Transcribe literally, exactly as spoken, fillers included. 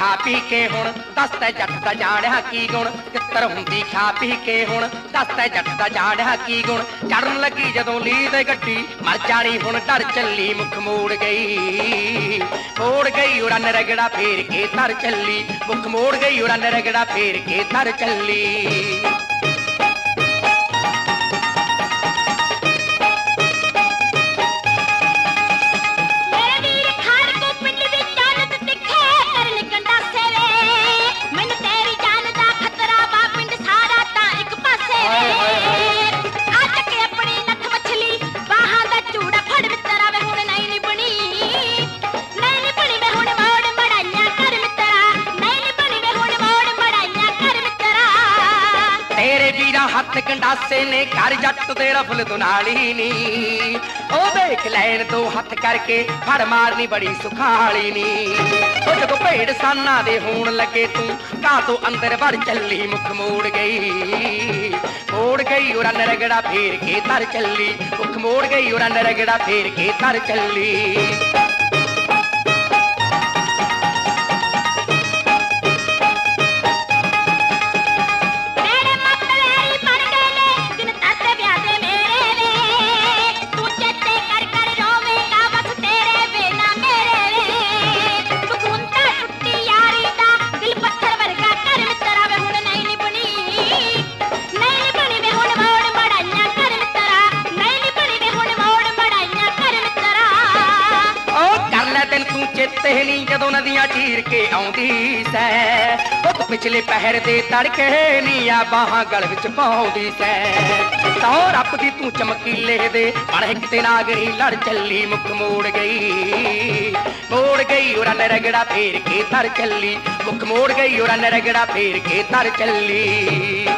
खा पी के हुण दस तै जट दा जाणिया की गुण कित्तर हुंदी खा पी के हुण दस तै जट दा जाणिया की गुण चढ़न लगी जदों लीह ते गड्डी मर जानी हुण डर चली मुख मोड़ गई मोड़ गई उड़न रगड़ा फेर के तर चली मुख मोड़ गई उड़न रगड़ा फेर के तर चली। हथ गंडासे ने कर जट दे रफल दुनाली नी ओ देख लैन दो हथ करके फड़ मारनी बड़ी सुखाली नी ओ जदों भेड़ साना दे होण लगे तू कां तो अंदर वड़ चली मुख मोड़ गई मोड़ गई उड़न रगड़ा फेर के तर चली मुख मोड़ गई उड़न रगड़ा फेर के तर चली। चेते नहीं जदों नदियां चीर के आउंदी सै ओ पिछले पहर दे तड़के नी आ बाहां गल विच पाउंदी सै तौ रपदी तू चमकीले दे पर हिक ते नागरी लड़ चली मुख मोड़ गई मोड़ गई उड़न रगड़ा फेर के तर चली मुख मोड़ गई उड़न रगड़ा फेर के तर चली।